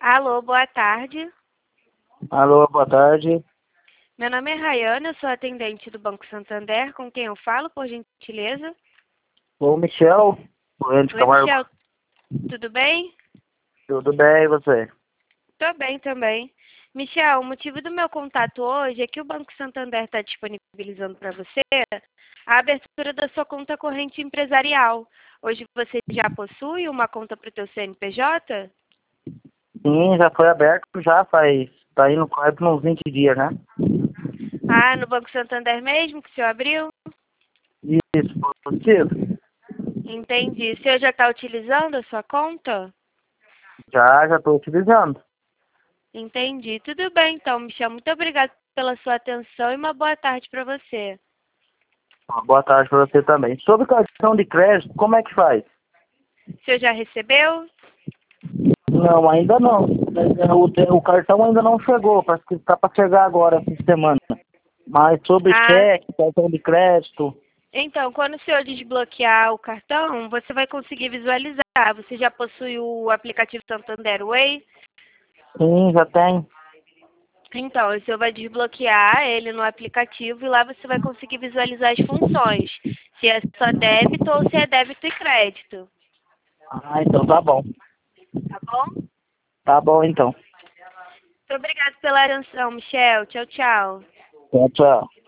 Alô, boa tarde. Alô, boa tarde. Meu nome é Rayana, eu sou atendente do Banco Santander. Com quem eu falo, por gentileza? Sou o Michel, doente Oi, Camargo. Michel, tudo bem? Tudo bem, e você? Tô bem também. Michel, o motivo do meu contato hoje é que o Banco Santander está disponibilizando para você a abertura da sua conta corrente empresarial. Hoje você já possui uma conta para o teu CNPJ? Sim, já foi aberto, tá indo quase uns 20 dias, né? Ah, no Banco Santander mesmo que o senhor abriu? Isso, positivo? Entendi. O senhor já está utilizando a sua conta? Já estou utilizando. Entendi. Tudo bem, então, Michel. Muito obrigada pela sua atenção e uma boa tarde para você. Uma boa tarde para você também. Sobre cartão de crédito, como é que faz? O senhor já recebeu? Não, ainda não. O cartão ainda não chegou, parece que está para chegar agora, essa semana. Mas sobre Ah, cheque, cartão de crédito, então, quando o senhor desbloquear o cartão, você vai conseguir visualizar. Você já possui o aplicativo Santander Way? sim, já tem. Então, o senhor vai desbloquear ele no aplicativo e lá você vai conseguir visualizar as funções. Se é só débito ou se é débito e crédito. Ah, então tá bom. Tá bom? Tá bom, então. Muito obrigada pela atenção, Michel. Tchau, tchau. Tchau, tchau.